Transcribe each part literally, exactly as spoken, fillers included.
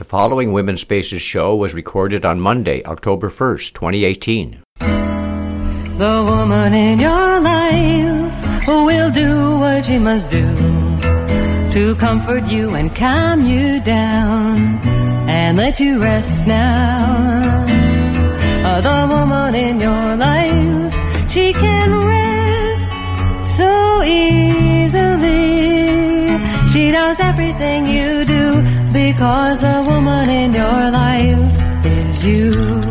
The following Women's Spaces show was recorded on Monday, October first, twenty eighteen. The woman in your life will do what she must do to comfort you and calm you down and let you rest now. Uh, the woman in your life, she can rest so easily. She knows everything you do because the woman in your life is you.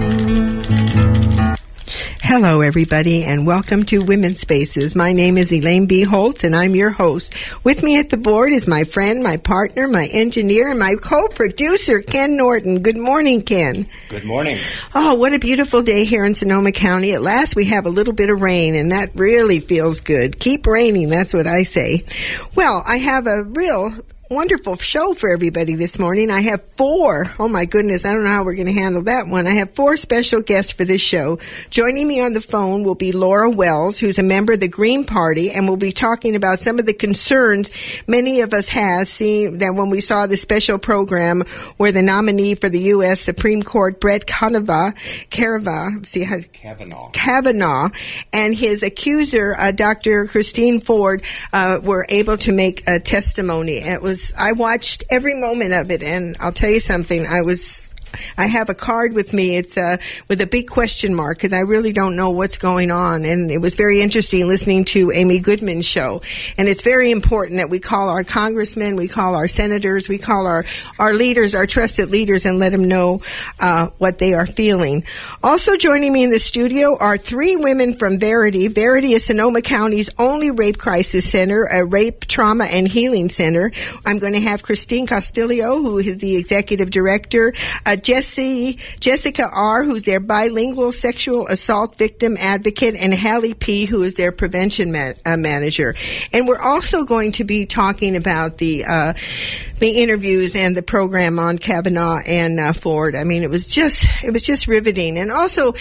Hello, everybody, and welcome to Women's Spaces. My name is Elaine B. Holtz, and I'm your host. With me at the board is my friend, my partner, my engineer, and my co-producer, Ken Norton. Good morning, Ken. Good morning. Oh, what a beautiful day here in Sonoma County. At last, we have a little bit of rain, and that really feels good. Keep raining, that's what I say. Well, I have a real wonderful show for everybody this morning. I have four. Oh my goodness, I don't know how we're going to handle that one. I have four special guests for this show. Joining me on the phone will be Laura Wells, who's a member of the Green Party, and we'll be talking about some of the concerns many of us have seen that when we saw the special program where the nominee for the U S Supreme Court, Brett Kavanaugh, Kavanaugh, see how Kavanaugh, Kavanaugh, and his accuser, uh, Doctor Christine Ford, uh, were able to make a testimony. It was I watched every moment of it, and I'll tell you something. I was, I have a card with me. It's uh, with a big question mark because I really don't know what's going on. And it was very interesting listening to Amy Goodman's show. And it's very important that we call our congressmen, we call our senators, we call our, our leaders, our trusted leaders, and let them know uh, what they are feeling. Also joining me in the studio are three women from Verity. Verity is Sonoma County's only rape crisis center, a rape, trauma, and healing center. I'm going to have Christine Castillo, who is the executive director, uh, Jesse, Jessica R., who's their bilingual sexual assault victim advocate, and Hallie P., who is their prevention ma- uh, manager. And we're also going to be talking about the uh, the interviews and the program on Kavanaugh and uh, Ford. I mean, it was just it was just riveting. And also,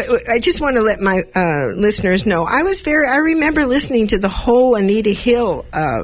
I just want to let my uh, listeners know, I was very I remember listening to the whole Anita Hill uh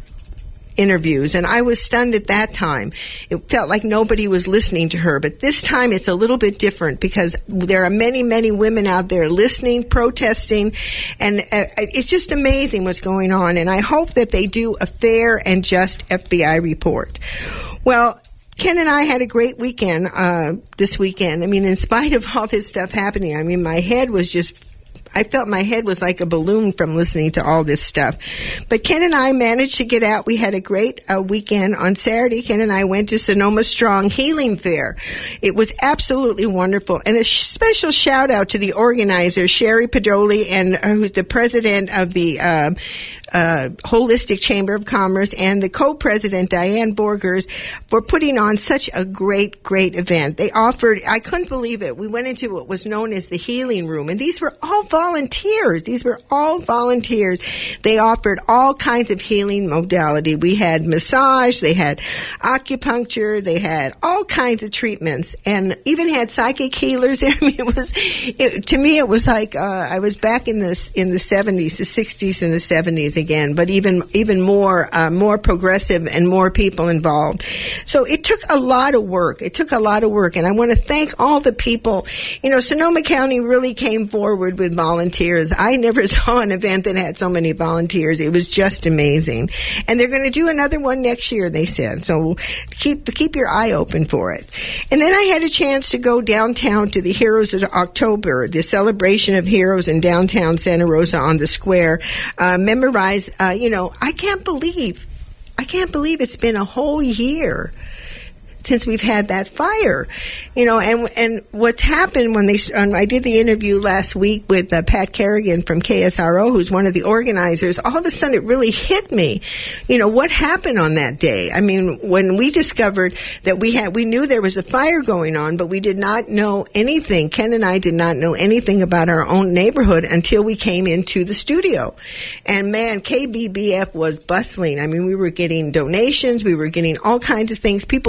interviews, and I was stunned at that time. It felt like nobody was listening to her, but this time it's a little bit different because there are many, many women out there listening, protesting, and uh, it's just amazing what's going on, and I hope that they do a fair and just F B I report. Well, Ken and I had a great weekend uh, this weekend. I mean, in spite of all this stuff happening, I mean, my head was just I felt my head was like a balloon from listening to all this stuff. But Ken and I managed to get out. We had a great uh, weekend. On Saturday, Ken and I went to Sonoma Strong Healing Fair. It was absolutely wonderful. And a sh- special shout out to the organizer, Sherry Padoli, and uh, who's the president of the uh, uh, Holistic Chamber of Commerce, and the co-president, Diane Borgers, for putting on such a great, great event. They offered, I couldn't believe it. We went into what was known as the healing room, and these were all volunteers. These were all volunteers. They offered all kinds of healing modality. We had massage, they had acupuncture, they had all kinds of treatments, and even had psychic healers there. I mean, it was, it, to me, it was like uh, I was back in the in the seventies, the sixties, and the seventies again, but even even more uh, more progressive and more people involved. So it took a lot of work. It took a lot of work, and I want to thank all the people. You know, Sonoma County really came forward with volunteers. I never saw an event that had so many volunteers. It was just amazing. And they're going to do another one next year, they said. So keep keep your eye open for it. And then I had a chance to go downtown to the Heroes of October, the celebration of heroes in downtown Santa Rosa on the square. Uh, memorize, uh, you know, I can't believe, I can't believe it's been a whole year since we've had that fire, you know, and and what's happened when they, um, I did the interview last week with uh, Pat Kerrigan from K S R O, who's one of the organizers, all of a sudden it really hit me, you know, what happened on that day. I mean, when we discovered that we had, we knew there was a fire going on, but we did not know anything. Ken and I did not know anything about our own neighborhood until we came into the studio. And man, K B B F was bustling. I mean, we were getting donations, we were getting all kinds of things. People were actually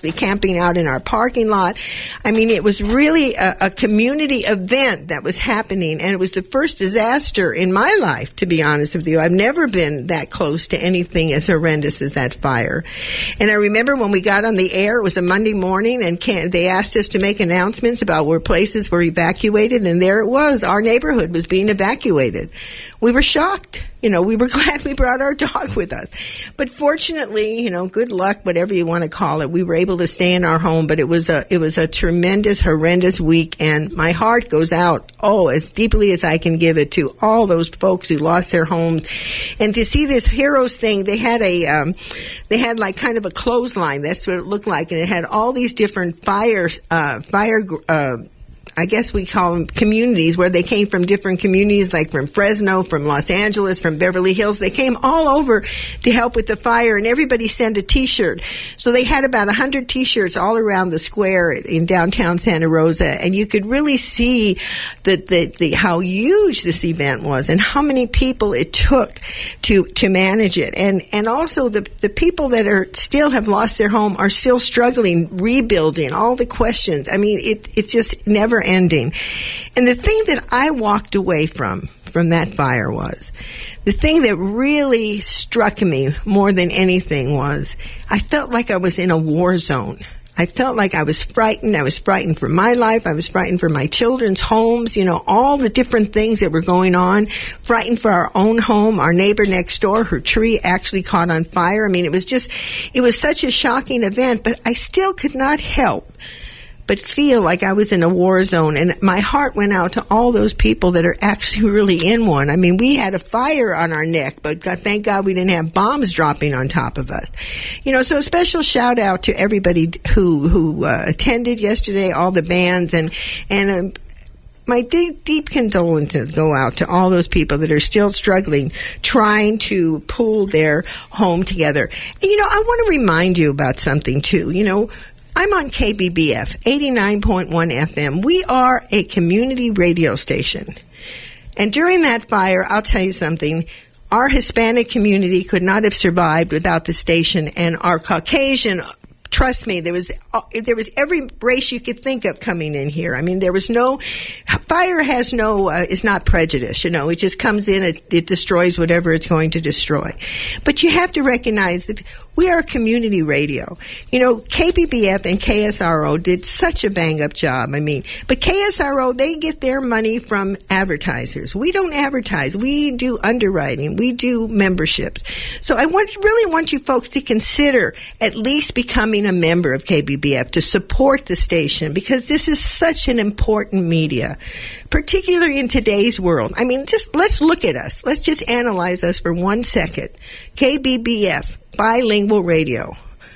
actually camping out in our parking lot. I mean, it was really a, a community event that was happening, and it was the first disaster in my life, to be honest with you. I've never been that close to anything as horrendous as that fire. And I remember when we got on the air, it was a Monday morning, and can, they asked us to make announcements about where places were evacuated, and there it was. Our neighborhood was being evacuated. We were shocked. You know, we were glad we brought our dog with us. But fortunately, you know, good luck, whatever you want to call it, we were able to stay in our home. But it was a it was a tremendous, horrendous week, and my heart goes out, oh, as deeply as I can give it, to all those folks who lost their homes. And to see this Heroes thing, they had a um, they had like kind of a clothesline. That's what it looked like, and it had all these different fire uh, fire. Uh, I guess we call them communities, where they came from different communities, like from Fresno, from Los Angeles, from Beverly Hills. They came all over to help with the fire, and everybody sent a T-shirt. So they had about one hundred T-shirts all around the square in downtown Santa Rosa, and you could really see the, the, the how huge this event was and how many people it took to to manage it. And and also the the people that are still have lost their home are still struggling, rebuilding, all the questions. I mean, it it's just never ending. And the thing that I walked away from, from that fire was, the thing that really struck me more than anything was, I felt like I was in a war zone. I felt like I was frightened. I was frightened for my life. I was frightened for my children's homes, you know, all the different things that were going on. Frightened for our own home, our neighbor next door, her tree actually caught on fire. I mean, it was just, it was such a shocking event, but I still could not help but feel like I was in a war zone. And my heart went out to all those people that are actually really in one. I mean, we had a fire on our neck, but God, thank God we didn't have bombs dropping on top of us. You know, so a special shout out to everybody who, who uh, attended yesterday, all the bands, and, and, uh, my deep, deep condolences go out to all those people that are still struggling, trying to pull their home together. And, you know, I want to remind you about something, too. You know, I'm on K B B F, eighty-nine point one F M. We are a community radio station. And during that fire, I'll tell you something, our Hispanic community could not have survived without the station, and our Caucasian, trust me, there was there was every race you could think of coming in here. I mean, there was no, fire has no, uh, is not prejudice, you know. It just comes in, it, it destroys whatever it's going to destroy. But you have to recognize that we are community radio. You know, K B B F and K S R O did such a bang-up job. I mean, but K S R O, they get their money from advertisers. We don't advertise. We do underwriting. We do memberships. So I want, really want you folks to consider at least becoming a member of K B B F to support the station, because this is such an important media, particularly in today's world. I mean, just let's look at us. Let's just analyze us for one second. K B B F, bilingual radio.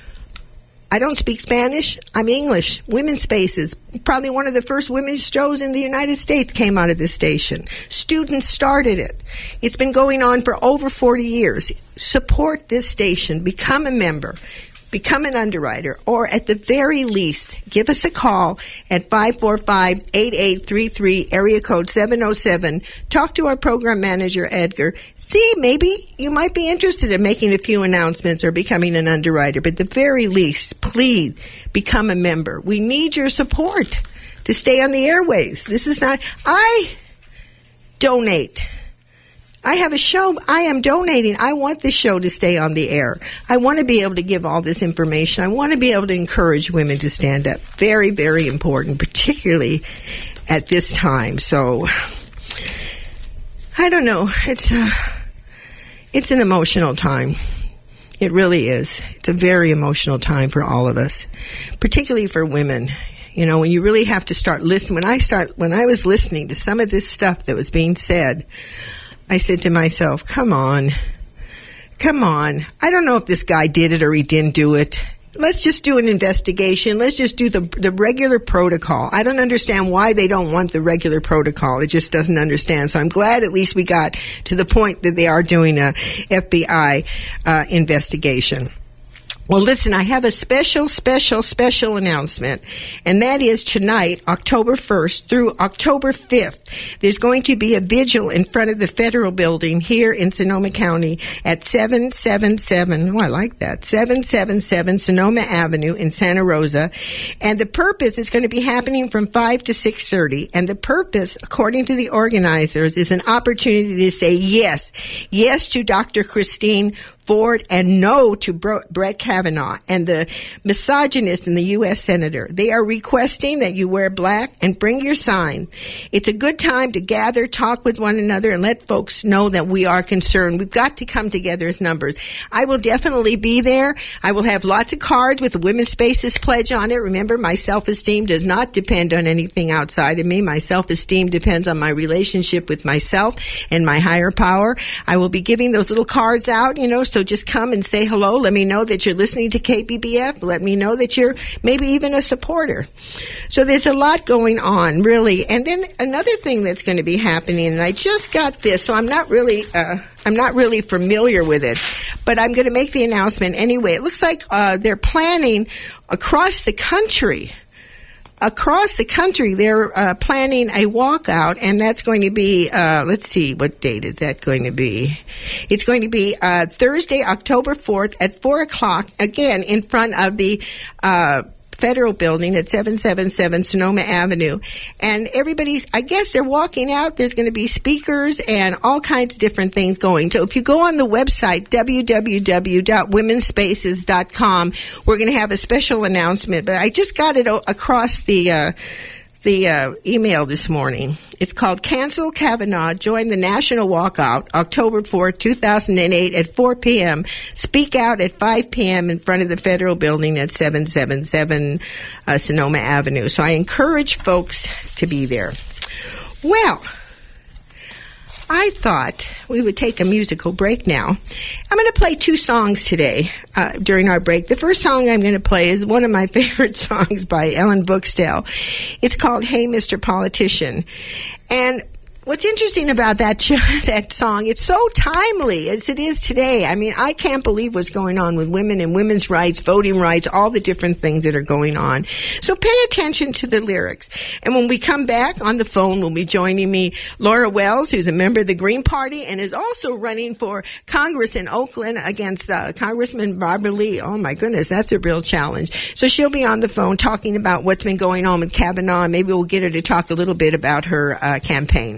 I don't speak Spanish. I'm English. Women's Spaces. Probably one of the first women's shows in the United States came out of this station. Students started it. It's been going on for over forty years. Support this station. Become a member. Become an underwriter, or at the very least, give us a call at five four five, eight eight three three, area code seven oh seven. Talk to our program manager, Edgar. See, maybe you might be interested in making a few announcements or becoming an underwriter. But at the very least, please become a member. We need your support to stay on the airways. This is not, I donate. I have a show. I am donating. I want this show to stay on the air. I want to be able to give all this information. I want to be able to encourage women to stand up. Very, very important, particularly at this time. So, I don't know. It's a, it's an emotional time. It really is. It's a very emotional time for all of us, particularly for women. You know, when you really have to start listening. When I start, when I was listening to some of this stuff that was being said, I said to myself, come on, come on. I don't know if this guy did it or he didn't do it. Let's just do an investigation. Let's just do the the regular protocol. I don't understand why they don't want the regular protocol. It just doesn't understand. So I'm glad at least we got to the point that they are doing a F B I uh, investigation. Well, listen, I have a special, special, special announcement, and that is tonight, October first through October fifth, there's going to be a vigil in front of the Federal Building here in Sonoma County at seven seventy-seven, oh, I like that, seven seventy-seven Sonoma Avenue in Santa Rosa, and the purpose is going to be happening from five to six thirty, and the purpose, according to the organizers, is an opportunity to say yes, yes to Doctor Christine Ford and no to Brett Kavanaugh and the misogynist and the U S Senator. They are requesting that you wear black and bring your sign. It's a good time to gather, talk with one another, and let folks know that we are concerned. We've got to come together as numbers. I will definitely be there. I will have lots of cards with the Women's Spaces pledge on it. Remember, my self-esteem does not depend on anything outside of me. My self-esteem depends on my relationship with myself and my higher power. I will be giving those little cards out, you know, so just come and say hello. Let me know that you're listening to K B B F. Let me know that you're maybe even a supporter. So there's a lot going on, really. And then another thing that's going to be happening, and I just got this, so I'm not really, uh, I'm not really familiar with it, but I'm going to make the announcement anyway. It looks like uh, they're planning across the country Across the country, they're uh, planning a walkout, and that's going to be, uh, let's see, what date is that going to be? It's going to be uh, Thursday, October fourth at four o'clock, again, in front of the uh Federal Building at seven seventy-seven Sonoma Avenue. And everybody's, I guess they're walking out. There's going to be speakers and all kinds of different things going. So if you go on the website, w w w dot women's spaces dot com, we're going to have a special announcement. But I just got it o- across the, uh, the uh, email this morning. It's called Cancel Kavanaugh, Join the National Walkout, October fourth, two thousand eight at four p.m. Speak out at five p.m. in front of the Federal Building at seven seventy-seven uh, Sonoma Avenue. So I encourage folks to be there. Well, I thought we would take a musical break now. I'm going to play two songs today uh, during our break. The first song I'm going to play is one of my favorite songs by Ellen Bookstell. It's called Hey, Mister Politician. And what's interesting about that that song, it's so timely as it is today. I mean, I can't believe what's going on with women and women's rights, voting rights, all the different things that are going on. So pay attention to the lyrics. And when we come back on the phone, will be joining me Laura Wells, who's a member of the Green Party and is also running for Congress in Oakland against uh, Congressman Barbara Lee. Oh, my goodness, that's a real challenge. So she'll be on the phone talking about what's been going on with Kavanaugh. Maybe we'll get her to talk a little bit about her uh, campaign.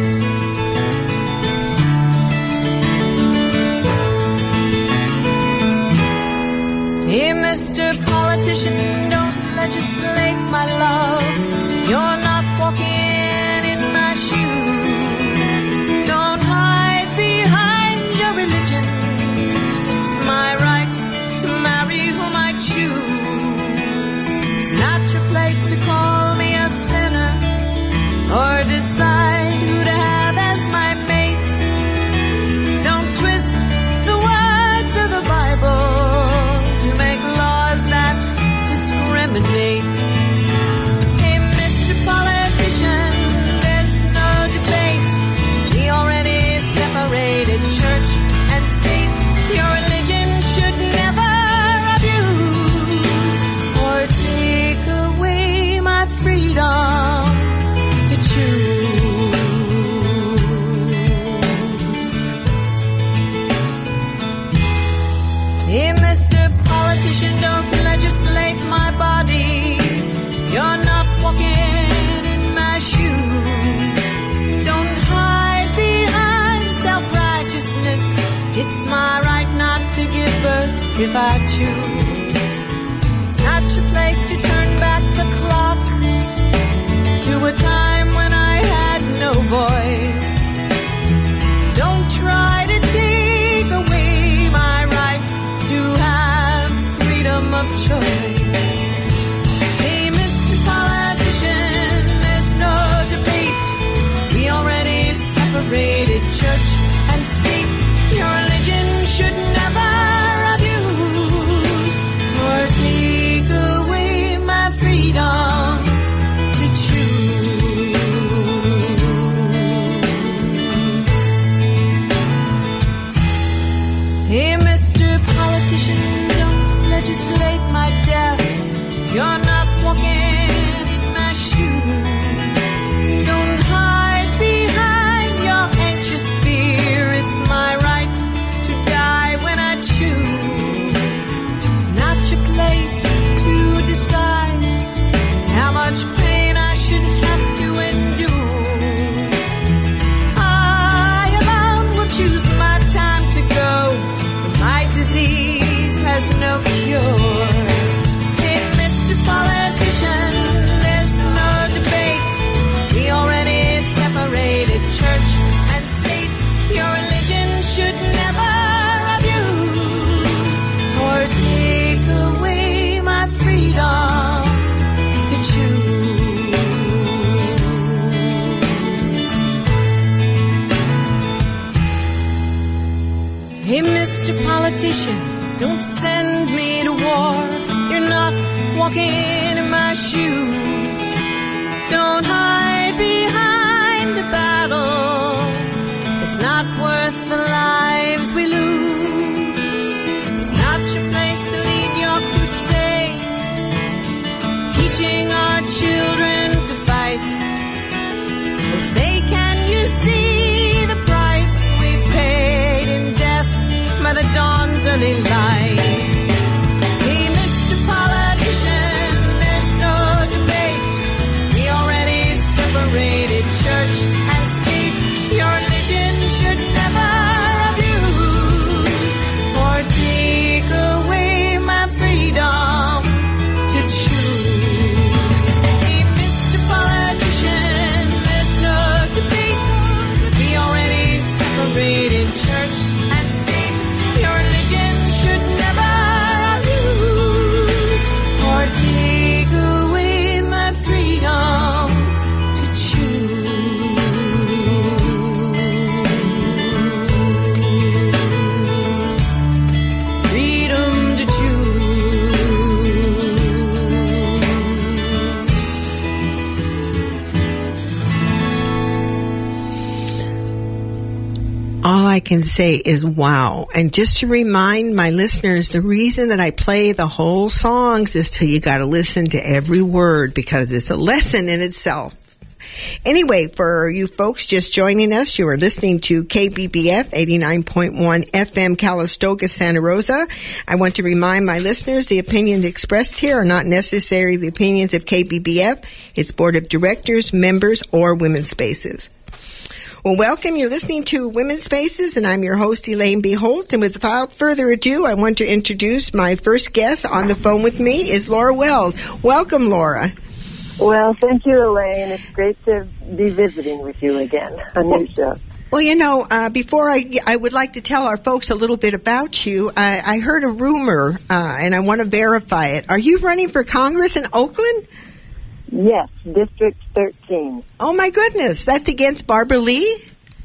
Hey, Mister Politician, don't legislate my love. You're not walking in my shoes. Don't hide behind your religion. It's my right to marry whom I choose. It's not your place to call me a sinner or decide who to have as my mate. Don't twist the words of the Bible to make laws that discriminate. Hey, Mister Politician, there's no debate. We already separated church and state. Your religion should never abuse or take away my freedom to choose. Hey, Mister Politician, don't legislate my body. You're not walking in my shoes. Don't hide behind self-righteousness. It's my right not to give birth if I choose. It's not your place to turn back the clock to a time when I had no voice. Don't try to take away my right to have freedom of choice. Hey, Mister Politician, there's no debate. We already separated church and state. Your religion should never abuse walking in my shoes. Don't hide behind your anxious fear. It's my right to die when I choose. It's not your place to decide how much pain I should have to endure. I alone will choose my time to go. My disease has no cure. Hey, Mister Politician, there's no debate. We already separated church and state. Your religion should never abuse or take away my freedom to choose. Hey, Mister Politician, don't send me to war. You're not walking in my shoes. Don't hide behind a battle. It's not worth the lives we lose. It's not your place to lead your crusade, teaching our children to fight. Oh, say, can you see the price we've paid in death by the dawn's early light? Hey, Mister Politician, there's no debate. We already separated church and state. Your religion should never abuse or take away my freedom to choose. Hey, Mister Politician, there's no debate. We already separated church and state. Your religion should never abuse or take away my freedom to choose. Freedom to choose. All I can say is wow. And just to remind my listeners, the reason that I play the whole songs is till you got to listen to every word, because it's a lesson in itself. Anyway, for you folks just joining us, you are listening to K B B F eighty-nine point one F M Calistoga, Santa Rosa. I want to remind my listeners the opinions expressed here are not necessarily the opinions of K B B F, its board of directors, members, or Women's Spaces. Well, welcome. You're listening to Women's Spaces, and I'm your host, Elaine B. Holtz. And without further ado, I want to introduce my first guest on the phone with me is Laura Wells. Welcome, Laura. Well, thank you, Elaine. It's great to be visiting with you again on well, your show. Well, you know, uh, before I, I would like to tell our folks a little bit about you. I, I heard a rumor, uh, and I want to verify it. Are you running for Congress in Oakland? Yes, District thirteen. Oh, my goodness. That's against Barbara Lee?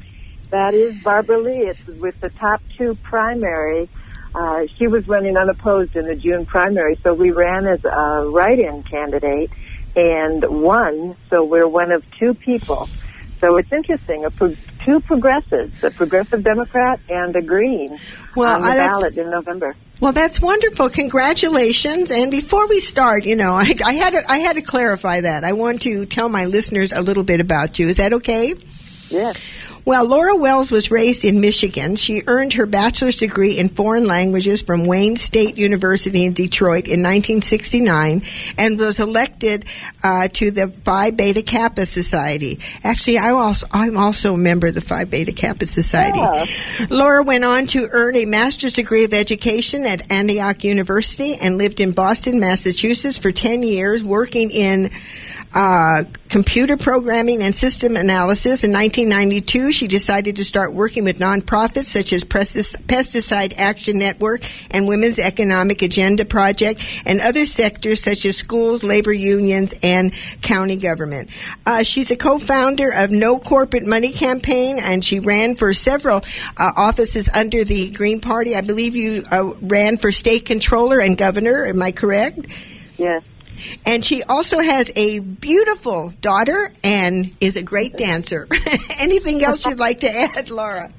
That is Barbara Lee. It's with the top two primary. Uh, she was running unopposed in the June primary, so we ran as a write-in candidate and won, so we're one of two people. So it's interesting, a pro- two progressives, a progressive Democrat and a Green well, on the I, ballot in November. Well, that's wonderful. Congratulations. And before we start, you know, I, I had to, I had to clarify that. I want to tell my listeners a little bit about you. Is that okay? Yes. Well, Laura Wells was raised in Michigan. She earned her bachelor's degree in foreign languages from Wayne State University in Detroit in nineteen sixty-nine and was elected uh, to the Phi Beta Kappa Society. Actually, I also, I'm also a member of the Phi Beta Kappa Society. Yeah. Laura went on to earn a master's degree of education at Antioch University and lived in Boston, Massachusetts for ten years, working in Uh, computer programming and system analysis. In nineteen ninety-two, she decided to start working with nonprofits such as Pesticide Action Network and Women's Economic Agenda Project and other sectors such as schools, labor unions, and county government. Uh, she's a co-founder of No Corporate Money Campaign, and she ran for several uh, offices under the Green Party. I believe you uh, ran for state controller and governor. Am I correct? Yes. And she also has a beautiful daughter and is a great dancer. Anything else you'd like to add, Laura?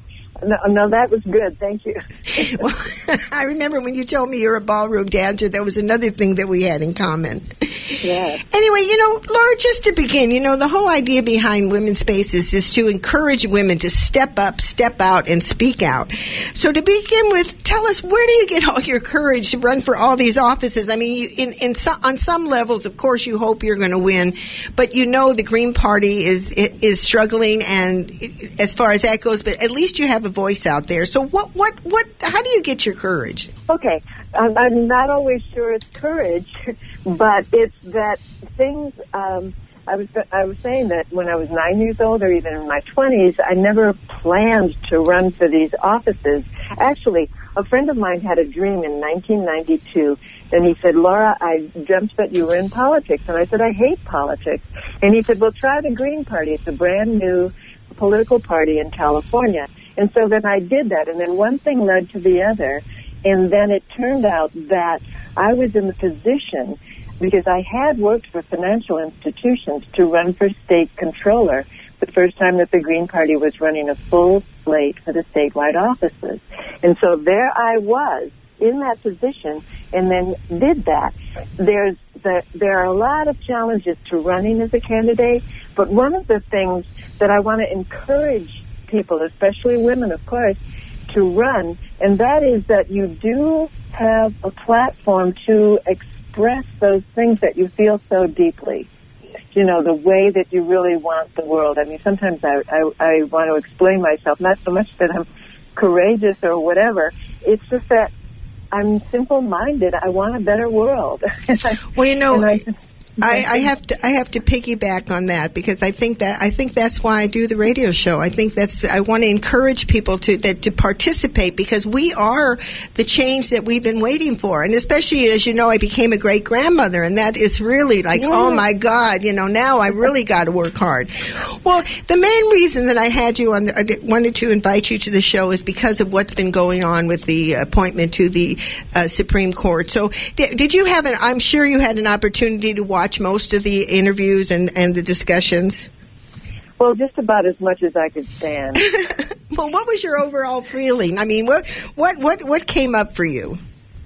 no, no, that was good. Thank you. Well, I remember when you told me you're a ballroom dancer, that was another thing that we had in common. Yeah. Anyway, you know, Laura, just to begin, you know, the whole idea behind Women's Spaces is to encourage women to step up, step out, and speak out. So to begin with, tell us, where do you get all your courage to run for all these offices? I mean, you, in, in so, on some levels, of course, you hope you're going to win, but you know the Green Party is is struggling, and as far as that goes, but at least you have a voice out there. So what, what, what, how do you get your courage? Okay. Um, I'm not always sure it's courage, but it's that things, um, I was I was saying that when I was nine years old or even in my twenties, I never planned to run for these offices. Actually, a friend of mine had a dream in nineteen ninety-two, and he said, Laura, I dreamt that you were in politics. And I said, I hate politics. And he said, well, try the Green Party. It's a brand new political party in California. And so then I did that, and then one thing led to the other, and then it turned out that I was in the position, because I had worked for financial institutions, to run for state controller the first time that the Green Party was running a full slate for the statewide offices. And so there I was in that position, and then did that. There's the, there are a lot of challenges to running as a candidate, but one of the things that I want to encourage people, especially women, of course, to run, and that is that you do have a platform to express those things that you feel so deeply. You know, the way that you really want the world. I mean, sometimes I, I, I want to explain myself, not so much that I'm courageous or whatever. It's just that I'm simple-minded. I want a better world. Well, you know, I, just, I, I have to I have to piggyback on that, because I think that I think that's why I do the radio show. I think that's I want to encourage people to that to participate, because we are the change that we've been waiting for. And especially, as you know, I became a great grandmother, and that is really like, yeah. Oh my God, you know, now I really got to work hard. Well, the main reason that I had you on, the, I wanted to invite you to the show is because of what's been going on with the appointment to the uh, Supreme Court. So, did, did you have an? I'm sure you had an opportunity to watch. Watch most of the interviews and, and the discussions? Well, just about as much as I could stand. Well, what was your overall feeling? I mean, what what what what came up for you?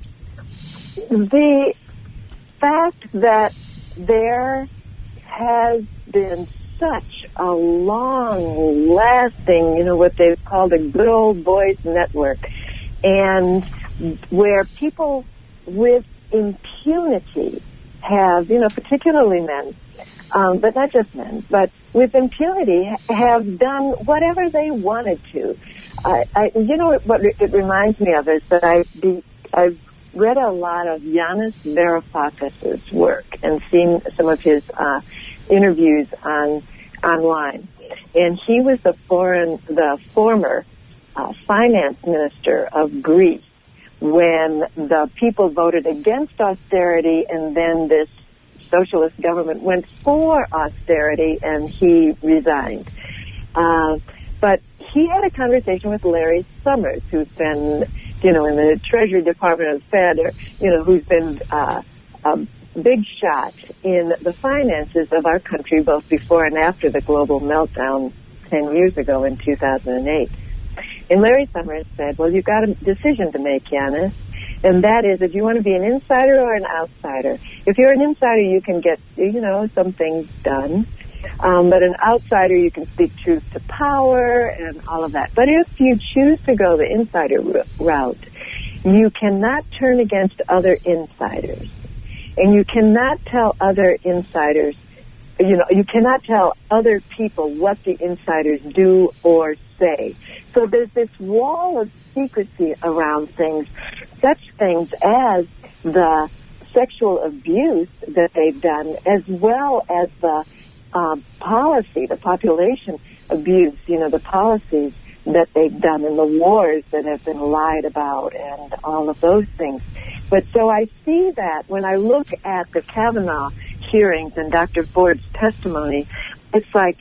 The fact that there has been such a long-lasting, you know, what they've called a good old boys network, and where people with impunity have, you know, particularly men, um, but not just men, but with impunity have done whatever they wanted to. I, I, you know, what it reminds me of is that I be, I've read a lot of Yanis Varoufakis' work and seen some of his uh, interviews on online, and he was the foreign, the former uh, finance minister of Greece when the people voted against austerity, and then this socialist government went for austerity, and he resigned. Uh, but he had a conversation with Larry Summers, who's been, you know, in the Treasury Department of the Fed, or, you know, who's been uh, a big shot in the finances of our country, both before and after the global meltdown ten years ago in two thousand eight. And Larry Summers said, well, you've got a decision to make, Yanis, and that is if you want to be an insider or an outsider. If you're an insider, you can get, you know, some things done, um, but an outsider, you can speak truth to power and all of that. But if you choose to go the insider route, you cannot turn against other insiders, and you cannot tell other insiders, you know, you cannot tell other people what the insiders do or say. So there's this wall of secrecy around things, such things as the sexual abuse that they've done, as well as the um, policy, the population abuse, you know, the policies that they've done and the wars that have been lied about and all of those things. But so I see that when I look at the Kavanaugh hearings and Doctor Ford's testimony, it's like,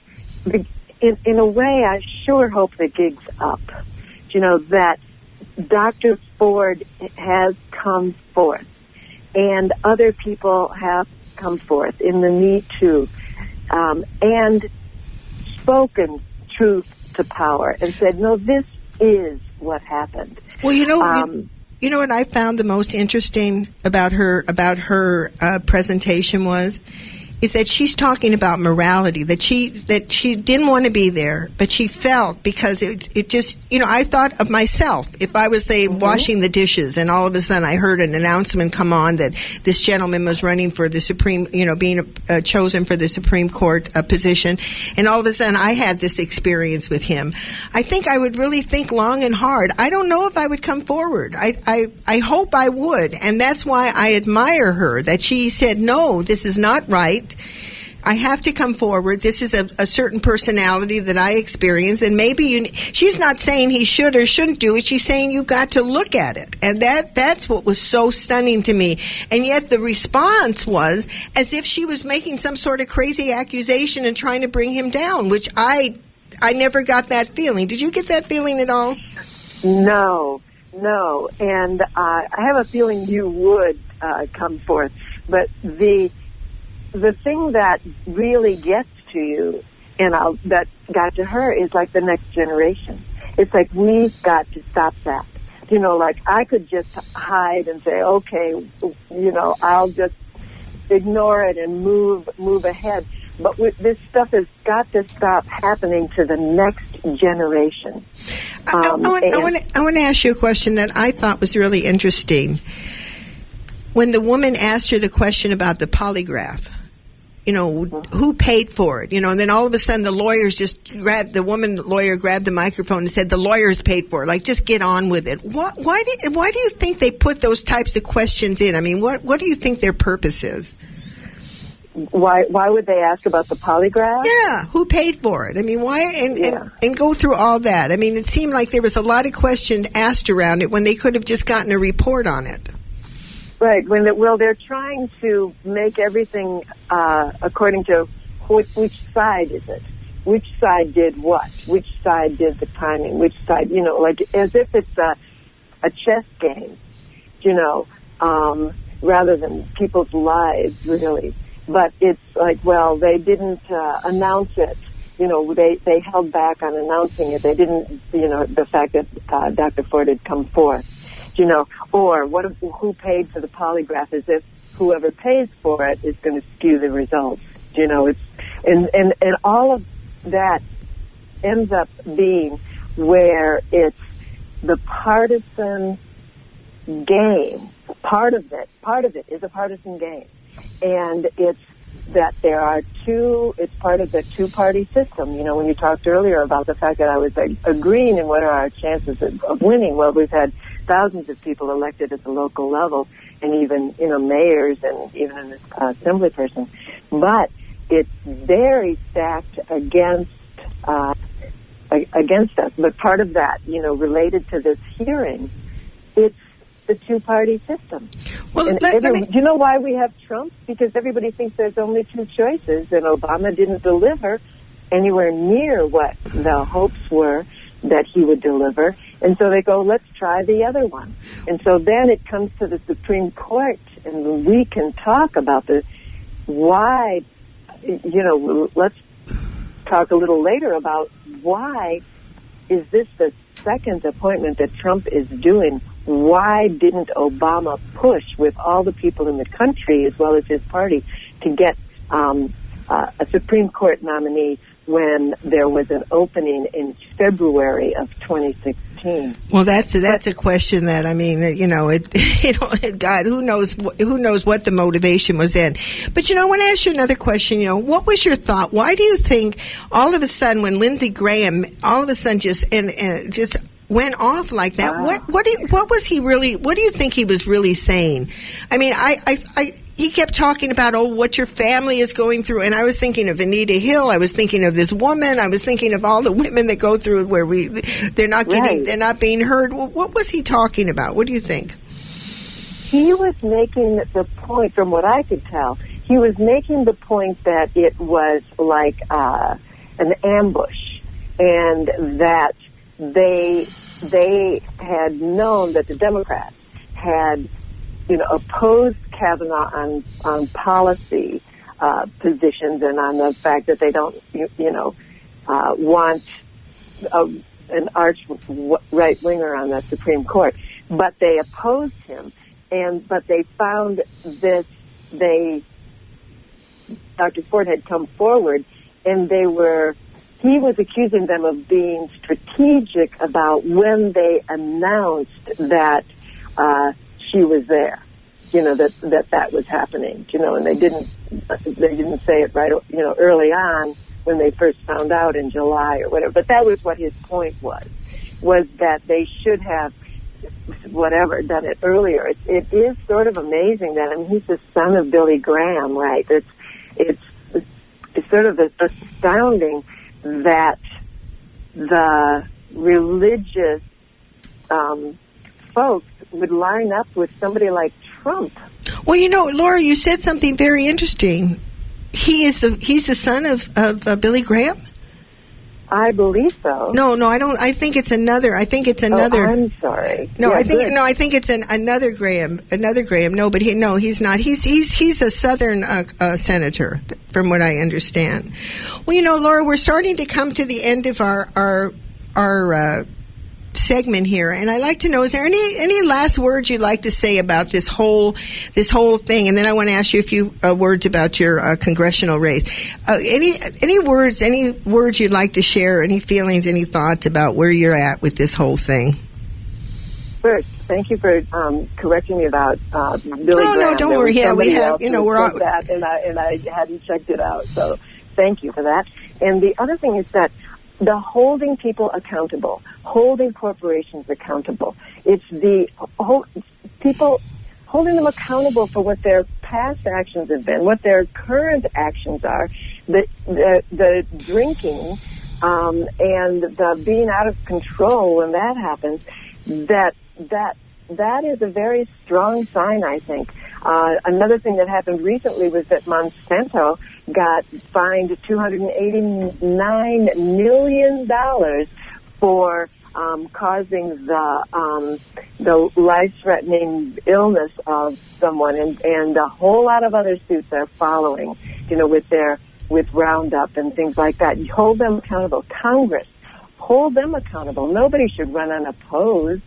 in, in a way, I sure hope the gig's up. You know, that Doctor Ford has come forth, and other people have come forth in the Me Too, um, and spoken truth to power and said, no, this is what happened. Well, you know, Um, you, you know what I found the most interesting about her about her uh, presentation was, is that she's talking about morality, that she that she didn't want to be there, but she felt because it it just, you know, I thought of myself. If I was, say, mm-hmm. washing the dishes and all of a sudden I heard an announcement come on that this gentleman was running for the Supreme, you know, being uh, chosen for the Supreme Court uh, position, and all of a sudden I had this experience with him, I think I would really think long and hard. I don't know if I would come forward. I, I, I hope I would, and that's why I admire her, that she said, no, this is not right. I have to come forward. This is a, a certain personality that I experience, and maybe you, she's not saying he should or shouldn't do it. She's saying you've got to look at it, and that that's what was so stunning to me. And yet the response was as if she was making some sort of crazy accusation and trying to bring him down, which I I never got that feeling. Did you get that feeling at all? No, no, and uh, I have a feeling you would uh, come forth, but the. The thing that really gets to you, and I'll, that got to her, is like the next generation. It's like we've got to stop that. You know, like I could just hide and say, okay, you know, I'll just ignore it and move move ahead. But with, this stuff has got to stop happening to the next generation. Um, I, I, want, I, want to, I want to ask you a question that I thought was really interesting. When the woman asked her the question about the polygraph, you know, who paid for it? You know, and then all of a sudden the lawyers just grabbed, the woman lawyer grabbed the microphone and said, the lawyers paid for it. Like, just get on with it. What, why do, why do you think they put those types of questions in? I mean, what, what do you think their purpose is? Why, why would they ask about the polygraph? Yeah, who paid for it? I mean, why, and, yeah. and, and go through all that. I mean, it seemed like there was a lot of questions asked around it when they could have just gotten a report on it. Right. When the, well, they're trying to make everything uh, according to which, which side is it? Which side did what? Which side did the timing? Which side, you know, like as if it's a, a chess game, you know, um, rather than people's lives, really. But it's like, well, they didn't uh, announce it. You know, they, they held back on announcing it. They didn't, you know, the fact that uh, Doctor Ford had come forth. You know, or what? Who paid for the polygraph? As if whoever pays for it is going to skew the results. You know, it's and and and all of that ends up being where it's the partisan game. Part of it, part of it is a partisan game, and it's that there are two. It's part of the two-party system. You know, when you talked earlier about the fact that I was like, agreeing in what are our chances of, of winning. Well, we've had thousands of people elected at the local level, and even, you know, mayors and even an uh, assembly person. But it's very stacked against uh, against us. But part of that, you know, related to this hearing, it's the two-party system. Well, and let, every, let me... do you know why we have Trump? Because everybody thinks there's only two choices, and Obama didn't deliver anywhere near what the hopes were that he would deliver. And so they go, let's try the other one. And so then it comes to the Supreme Court, and we can talk about the why, you know, let's talk a little later about why is this the second appointment that Trump is doing? Why didn't Obama push with all the people in the country as well as his party to get um, uh, a Supreme Court nominee when there was an opening in February of twenty sixteen? Well, that's a, that's a question that, I mean, you know, it, you know, God, who knows who knows what the motivation was in. But, you know, I want to ask you another question. You know, what was your thought? Why do you think all of a sudden when Lindsey Graham all of a sudden just and, and just went off like that? Wow. What what do you, what was he really? What do you think he was really saying? I mean, I, I I he kept talking about, oh, what your family is going through, and I was thinking of Anita Hill. I was thinking of this woman. I was thinking of all the women that go through where we they're not getting right. they're not being heard. Well, what was he talking about? What do you think? He was making the point, from what I could tell, he was making the point that it was like uh, an ambush, and that they they had known that the Democrats had, you know, opposed Kavanaugh on on policy uh, positions and on the fact that they don't, you, you know, uh, want a, an arch right winger on the Supreme Court, but they opposed him, and but they found this. They Doctor Ford had come forward, and they were. He was accusing them of being strategic about when they announced that uh, she was there. You know, that, that that was happening. You know, and they didn't they didn't say it right. You know, early on when they first found out in July or whatever. But that was what his point was, was that they should have whatever done it earlier. It, it is sort of amazing that I mean he's the son of Billy Graham, right? It's it's it's, it's sort of astounding that the religious um, folks would line up with somebody like Trump. Well, you know, Laura, you said something very interesting. He is the he's the son of of uh, Billy Graham. I believe so. No, no, I don't. I think it's another. I think it's another. Oh, I'm sorry. No, yeah, I think good. no, I think it's an another Graham. Another Graham. No, but he no, he's not. He's he's he's a Southern uh, uh, senator, from what I understand. Well, you know, Laura, we're starting to come to the end of our our our uh, segment here, and I'd like to know: is there any any last words you'd like to say about this whole this whole thing? And then I want to ask you a few uh, words about your uh, congressional race. Uh, any any words any words you'd like to share? Any feelings? Any thoughts about where you're at with this whole thing? First, thank you for um, correcting me about uh, Billy no, Graham. No, don't there worry. Yeah, we have. You know, we're all that, and I and I hadn't checked it out. So thank you for that. And the other thing is that. The holding people accountable, holding corporations accountable. It's the whole, people holding them accountable for what their past actions have been, what their current actions are, the the, the drinking um, and the being out of control when that happens. That that that is a very strong sign, I think. Uh, another thing that happened recently was that Monsanto got fined two hundred eighty-nine million dollars for um, causing the um, the life-threatening illness of someone, and, and a whole lot of other suits are following. You know, with their with Roundup and things like that. You hold them accountable. Congress, hold them accountable. Nobody should run unopposed.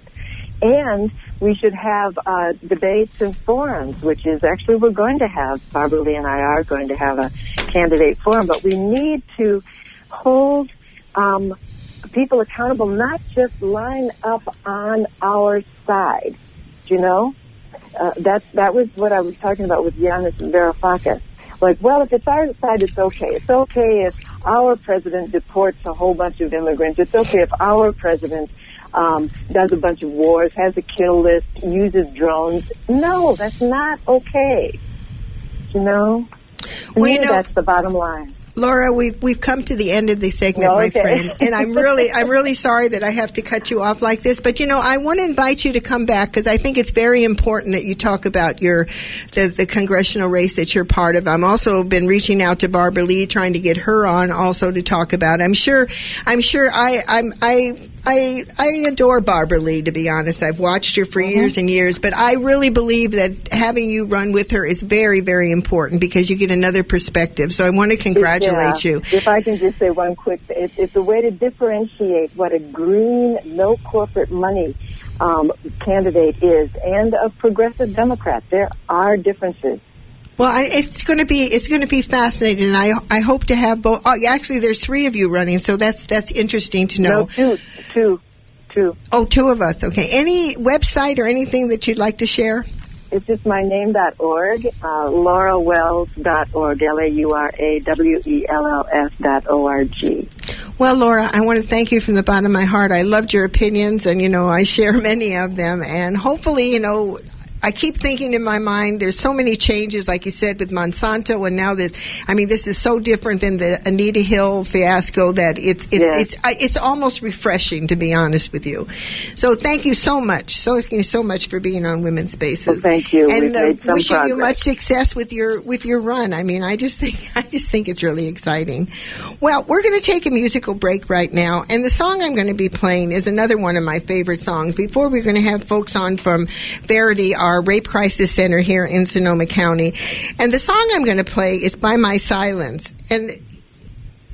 And we should have uh, debates and forums, which is actually we're going to have, Barbara Lee and I are going to have a candidate forum, but we need to hold um, people accountable, not just line up on our side, you know? Uh, that, that was what I was talking about with Yanis Varoufakis. Like, well, if it's our side, it's okay. It's okay if our president deports a whole bunch of immigrants. It's okay if our president Um, does a bunch of wars, has a kill list, uses drones. No, that's not okay. You know? To well, me, you know, that's the bottom line. Laura, we've we've come to the end of the segment, no, my okay. friend, and I'm really I'm really sorry that I have to cut you off like this. But you know, I want to invite you to come back because I think it's very important that you talk about your the, the congressional race that you're part of. I'm also been reaching out to Barbara Lee, trying to get her on also to talk about. I'm sure I'm sure I I'm I. I I adore Barbara Lee, to be honest. I've watched her for mm-hmm. years and years, but I really believe that having you run with her is very, very important because you get another perspective. So I want to congratulate yeah. you. If I can just say one quick thing. It's, it's a way to differentiate what a green, no corporate money um, candidate is and a progressive Democrat. There are differences. Well, I, it's going to be it's going to be fascinating, and I I hope to have both. Oh, actually, there's three of you running, so that's that's interesting to know. No, two, two, two. Oh, two of us. Okay. Any website or anything that you'd like to share? It's just my name dot org, uh, laura wells dot org, L A U R A W E L L S dot O R G. Well, Laura, I want to thank you from the bottom of my heart. I loved your opinions, and you know I share many of them, and hopefully, you know. I keep thinking in my mind, there's so many changes, like you said, with Monsanto, and now this, I mean, this is so different than the Anita Hill fiasco that it's, it's, yes. it's, it's almost refreshing, to be honest with you. So thank you so much. So thank you so much for being on Women's Spaces. Well, thank you. And We've uh, made some wishing progress. you much success with your, with your run. I mean, I just think, I just think it's really exciting. Well, we're going to take a musical break right now, and the song I'm going to be playing is another one of my favorite songs. Before we're going to have folks on from Verity, our rape crisis center here in Sonoma County. And the song I'm going to play is By My Silence. And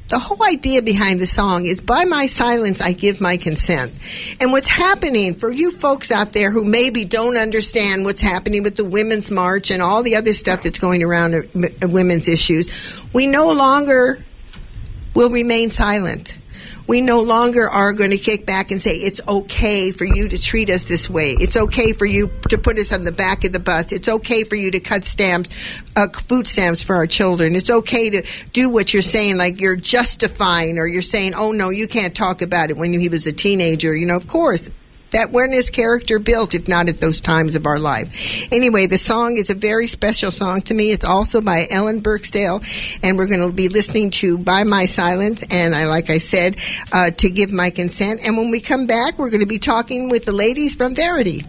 the whole idea behind the song is, by my silence, I give my consent. And what's happening for you folks out there who maybe don't understand what's happening with the Women's March and all the other stuff that's going around uh, women's issues, we no longer will remain silent. We no longer are going to kick back and say, it's okay for you to treat us this way. It's okay for you to put us on the back of the bus. It's okay for you to cut stamps, uh, food stamps for our children. It's okay to do what you're saying, like you're justifying, or you're saying, oh, no, you can't talk about it when he was a teenager. You know, of course, that when is character built, if not at those times of our life? Anyway, the song is a very special song to me. It's also by Ellen Barksdale, and we're going to be listening to By My Silence, and I, like I said, uh, To Give My Consent. And when we come back, we're going to be talking with the ladies from Verity.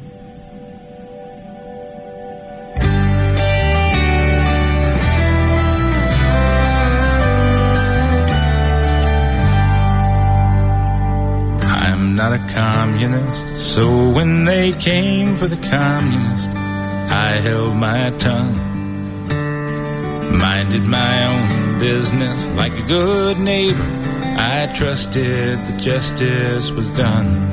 I'm not a communist, so when they came for the communist, I held my tongue, minded my own business like a good neighbor. I trusted that justice was done.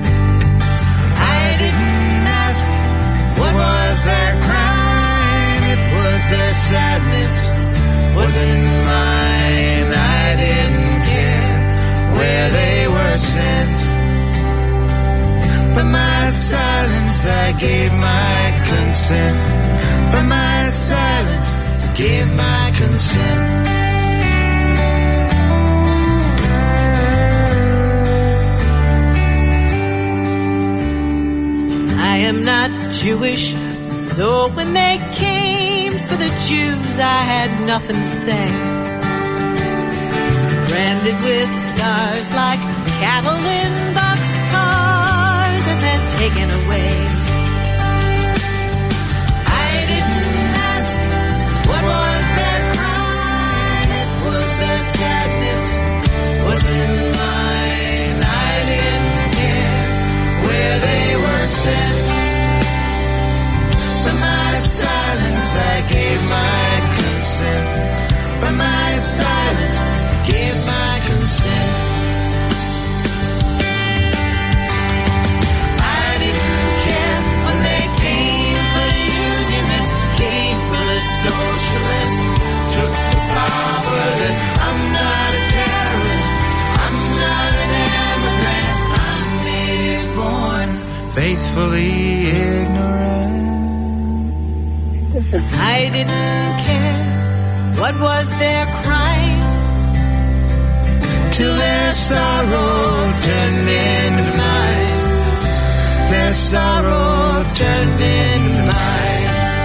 I didn't ask what was their crime, it was their sadness, wasn't mine. I didn't care where they were sent. By my silence, I gave my consent. By my silence, I gave my consent. I am not Jewish, so when they came for the Jews, I had nothing to say. Branded with stars like cattle in boxcars and then taken away. I didn't ask what was their crime, it was their sadness, wasn't mine. I didn't care where they were sent. By my silence, I gave my consent. By my silence, give my consent. I didn't care when they came for the unionists, came for the socialists, took the powerless. I'm not a terrorist, I'm not an immigrant, I'm native born, faithfully ignorant. I didn't care what was their crime, till their sorrow turned into mine. Their sorrow turned into mine.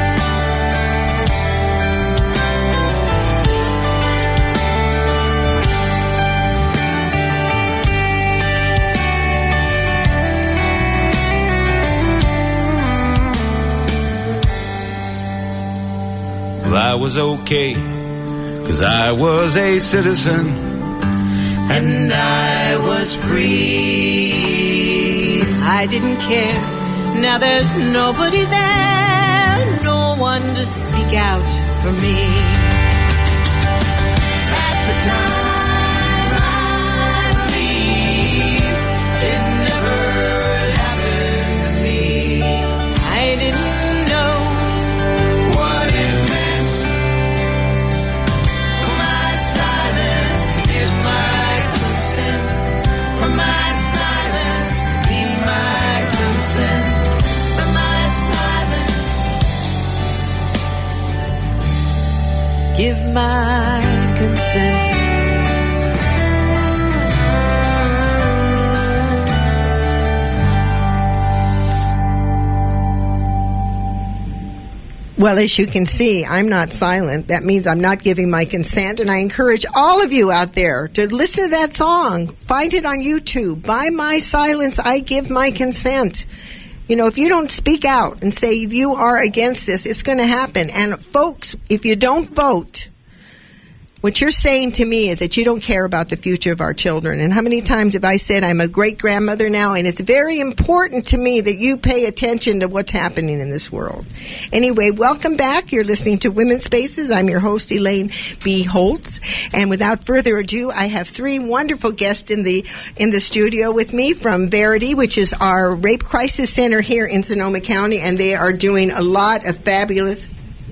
Well, I was okay, 'cause I was a citizen, and I was free. I didn't care. Now there's nobody there, no one to speak out for me. At the time I believed it never happened to me. I didn't know what it meant for my silence to give my consent, for my silence to be my consent, for my silence give my consent. Well, as you can see, I'm not silent. That means I'm not giving my consent, and I encourage all of you out there to listen to that song. Find it on YouTube. By my silence, I give my consent. You know, if you don't speak out and say you are against this, it's going to happen. And folks, if you don't vote, What you're saying to me is that you don't care about the future of our children. And how many times have I said I'm a great-grandmother now, and it's very important to me that you pay attention to what's happening in this world. Anyway, welcome back. You're listening to Women's Spaces. I'm your host, Elaine B. Holtz. And without further ado, I have three wonderful guests in the in the studio with me from Verity, which is our rape crisis center here in Sonoma County, and they are doing a lot of fabulous...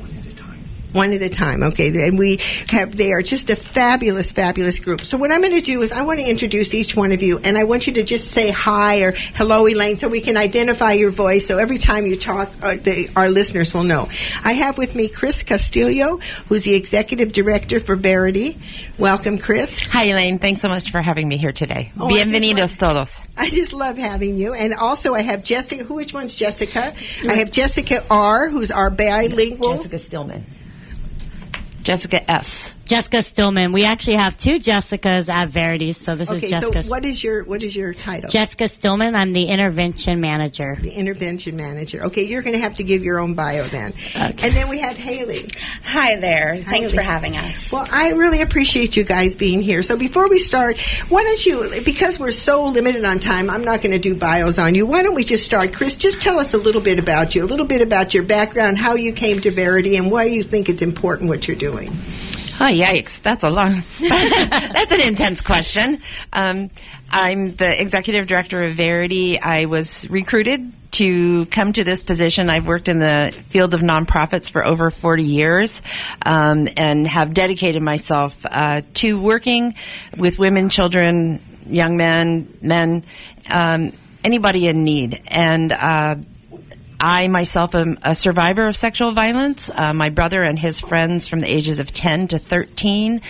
One at a time, okay. And we have, they are just a fabulous, fabulous group. So what I'm going to do is I want to introduce each one of you, and I want you to just say hi or hello, Elaine, so we can identify your voice. So every time you talk, uh, the, our listeners will know. I have with me Chris Castillo, who's the Executive Director for Verity. Welcome, Chris. Hi, Elaine. Thanks so much for having me here today. Oh, Bienvenidos I love, todos. I just love having you. And also I have Jessica. Who, which one's Jessica? I have Jessica R., who's our bilingual. Jessica Stillman. Jessica S. Jessica Stillman. We actually have two Jessicas at Verity, so this okay, is Jessica. Okay, so what is your what is your title? Jessica Stillman. I'm the intervention manager. The intervention manager. Okay, you're going to have to give your own bio then. Okay. And then we have Haley. Hi there. Hi, Thanks Haley. for having us. Well, I really appreciate you guys being here. So before we start, why don't you, because we're so limited on time, I'm not going to do bios on you. Why don't we just start? Chris, just tell us a little bit about you, a little bit about your background, how you came to Verity, and why you think it's important what you're doing. Oh, yikes. That's a long, that's an intense question. Um, I'm the executive director of Verity. I was recruited to come to this position. I've worked in the field of nonprofits for over forty years, um, and have dedicated myself uh, to working with women, children, young men, men, um, anybody in need. And uh I myself am a survivor of sexual violence. Uh, my brother and his friends from the ages of ten to thirteen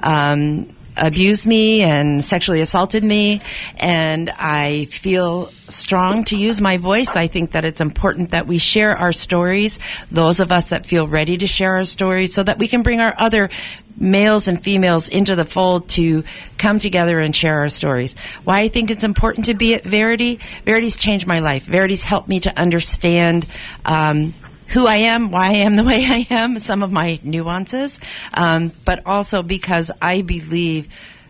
um, abused me and sexually assaulted me, and I feel strong to use my voice. I think that it's important that we share our stories, those of us that feel ready to share our stories, so that we can bring our other males and females into the fold to come together and share our stories. Why I think it's important to be at Verity. Verity's changed my life. Verity's helped me to understand um, who I am, why I am the way I am, some of my nuances, um, but also because I believe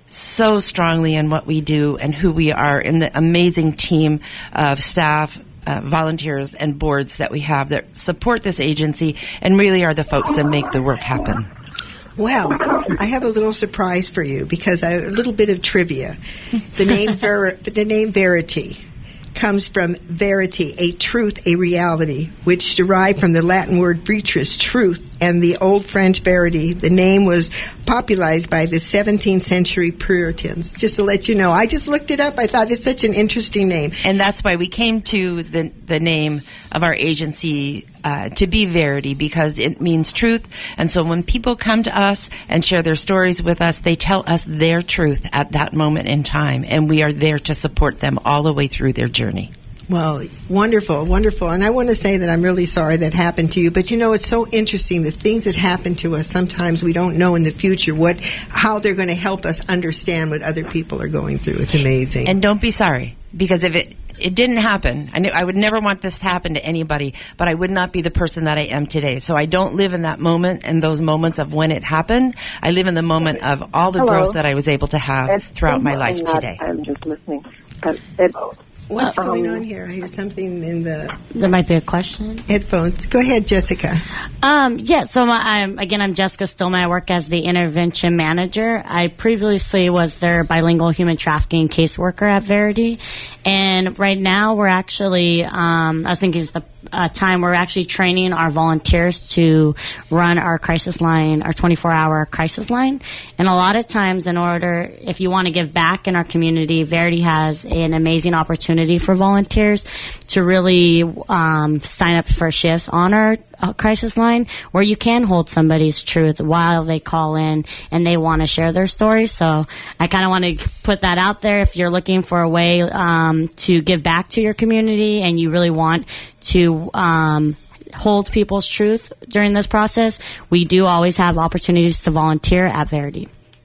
so strongly in what we do and who we are, in the amazing team of staff, Uh, volunteers and boards that we have that support this agency and really are the folks that make the work happen. Well, I have a little surprise for you because I, a little bit of trivia. The name Ver, the name Verity comes from verity, a truth, a reality, which derived from the Latin word veritas, truth, and the Old French verity. The name was popularized by the seventeenth century Puritans. Just to let you know, I just looked it up. I thought it's such an interesting name. And that's why we came to the the name of our agency uh, to be Verity, because it means truth. And so when people come to us and share their stories with us, they tell us their truth at that moment in time, and we are there to support them all the way through their journey. Well, wonderful, wonderful. And I want to say that I'm really sorry that happened to you. But, you know, it's so interesting. The things that happen to us, sometimes we don't know in the future what, how they're going to help us understand what other people are going through. It's amazing. And don't be sorry, because if it, it didn't happen, I knew I would never want this to happen to anybody, but I would not be the person that I am today. So I don't live in that moment and those moments of when it happened. I live in the moment of all the Hello. growth that I was able to have It's throughout my life I'm not, today. I'm just listening. But it, What's um, going on here? I hear something in the There might be a question. headphones. Go ahead, Jessica. Um, yeah, so my, I'm, again, I'm Jessica Stillman. I work as the intervention manager. I previously was their bilingual human trafficking caseworker at Verity. And right now we're actually, um, I was thinking it's the uh, time we're actually training our volunteers to run our crisis line, our twenty-four hour crisis line. And a lot of times, in order, if you want to give back in our community, Verity has an amazing opportunity for volunteers to really um, sign up for shifts on our uh, crisis line, where you can hold somebody's truth while they call in and they want to share their story. So I kind of want to put that out there. If you're looking for a way um, to give back to your community and you really want to um, hold people's truth during this process, we do always have opportunities to volunteer at Verity.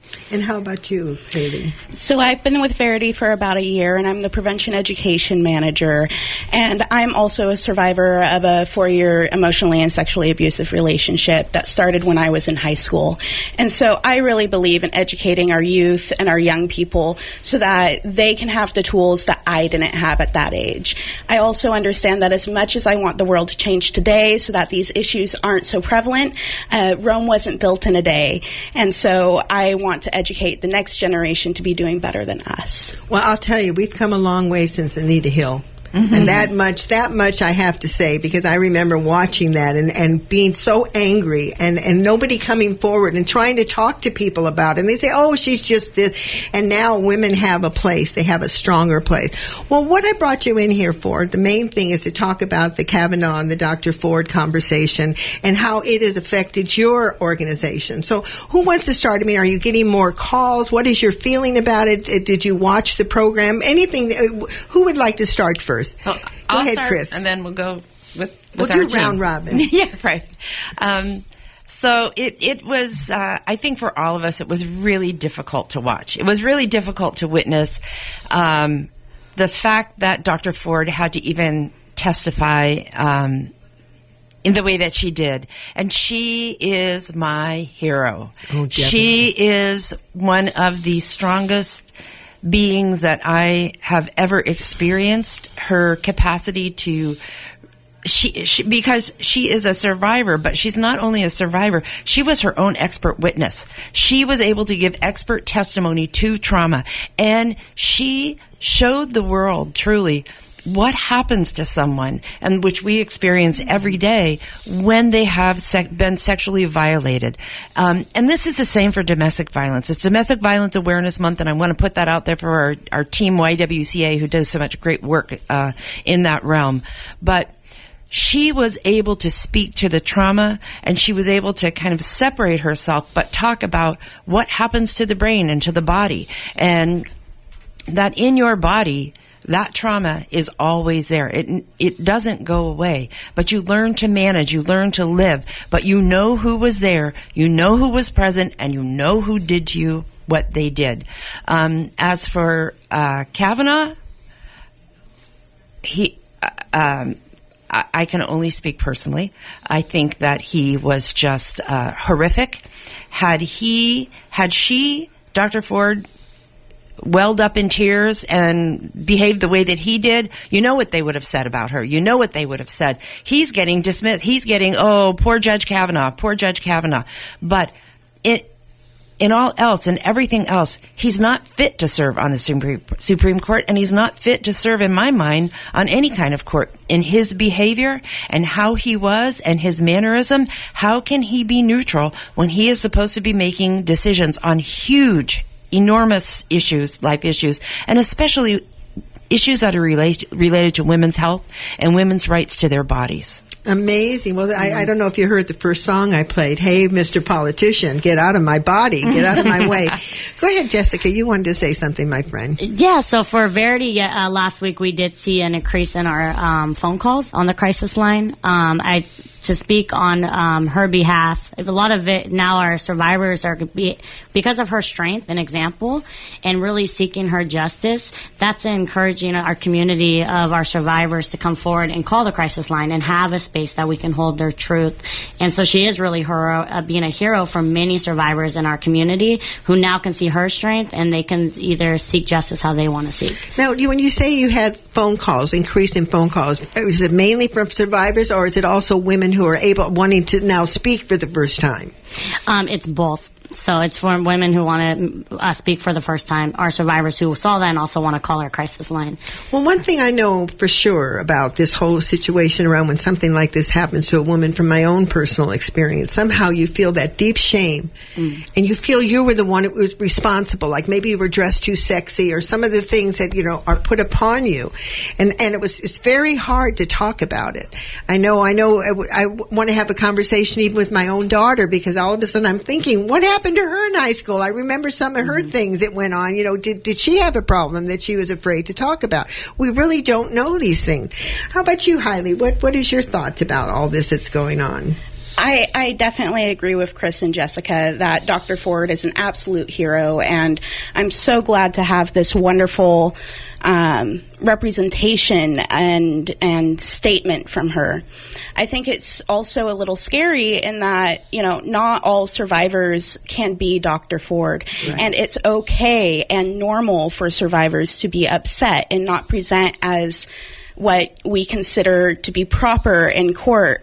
And how about you, Haley? So I've been with Verity for about a year, and I'm the prevention education manager. And I'm also a survivor of a four-year emotionally and sexually abusive relationship that started when I was in high school. And so I really believe in educating our youth and our young people so that they can have the tools that I didn't have at that age. I also understand that as much as I want the world to change today so that these issues aren't so prevalent, uh, Rome wasn't built in a day. And so I want to educate the next generation to be doing better than us. Well, I'll tell you, we've come a long way since Anita Hill. Mm-hmm. And that much, that much I have to say, because I remember watching that and, and being so angry and, and nobody coming forward and trying to talk to people about it. And they say, oh, she's just this. And now women have a place. They have a stronger place. Well, what I brought you in here for, the main thing is to talk about the Kavanaugh and the Doctor Ford conversation and how it has affected your organization. So who wants to start? I mean, are you getting more calls? What is your feeling about it? Did you watch the program? Anything? Who would like to start first? So go I'll ahead, start, Chris. And then we'll go with, with we'll our do round team. robin. Yeah, right. Um, so it, it was, uh, I think for all of us, it was really difficult to watch. It was really difficult to witness um, the fact that Doctor Ford had to even testify um, in the way that she did. And she is my hero. Oh, she is one of the strongest beings that I have ever experienced. Her capacity to she, she because she is a survivor, but she's not only a survivor, she was her own expert witness. She was able to give expert testimony to trauma, and she showed the world truly what happens to someone, and which we experience every day when they have sec- been sexually violated. Um, and this is the same for domestic violence. It's Domestic Violence Awareness Month, and I want to put that out there for our, our team, Y W C A, who does so much great work uh, in that realm. But she was able to speak to the trauma, and she was able to kind of separate herself, but talk about what happens to the brain and to the body, and that in your body, that trauma is always there. It it doesn't go away, but you learn to manage, you learn to live, but you know who was there, you know who was present, and you know who did to you what they did. Um, as for uh, Kavanaugh, he, uh, um, I, I can only speak personally. I think that he was just uh, horrific. Had he, had she, Doctor Ford, welled up in tears and behaved the way that he did, you know what they would have said about her. You know what they would have said. He's getting dismissed. He's getting, oh, poor Judge Kavanaugh, poor Judge Kavanaugh. But it, in all else and everything else, he's not fit to serve on the Supreme, Supreme Court, and he's not fit to serve, in my mind, on any kind of court. In his behavior and how he was and his mannerism, how can he be neutral when he is supposed to be making decisions on huge enormous issues, life issues, and especially issues that are relate, related to women's health and women's rights to their bodies. Amazing. Well, I, I don't know if you heard the first song I played. Hey, Mister Politician, get out of my body, get out of my way. Go ahead, Jessica. You wanted to say something, my friend. Yeah, so for Verity, uh, last week we did see an increase in our um, phone calls on the crisis line. Um, I to speak on um, her behalf. A lot of it now, our survivors are be, because of her strength and example, and really seeking her justice. That's encouraging our community of our survivors to come forward and call the crisis line and have a space that we can hold their truth. And so she is really hero, uh, being a hero for many survivors in our community who now can see her strength, and they can either seek justice how they want to seek. Now, when you say you had phone calls, increase in phone calls, is it mainly from survivors, or is it also women who are able, wanting to now speak for the first time? Um, it's both. So it's for women who want to uh, speak for the first time, or survivors who saw that and also want to call our crisis line. Well, one thing I know for sure about this whole situation around when something like this happens to a woman, from my own personal experience, somehow you feel that deep shame, mm. and you feel you were the one who was responsible. Like maybe you were dressed too sexy, or some of the things that, you know, are put upon you, and and it was it's very hard to talk about it. I know, I know, I, w- I w- want to have a conversation even with my own daughter, because all of a sudden I'm thinking, what happened to her in high school? I remember some of her mm-hmm. things that went on. You know, did did she have a problem that she was afraid to talk about? We really don't know these things. How about you, Hailey? What what is your thoughts about all this that's going on? I, I definitely agree with Chris and Jessica that Doctor Ford is an absolute hero, and I'm so glad to have this wonderful um, representation and and statement from her. I think it's also a little scary in that, you know, not all survivors can be Doctor Ford, right. And it's okay and normal for survivors to be upset and not present as what we consider to be proper in court.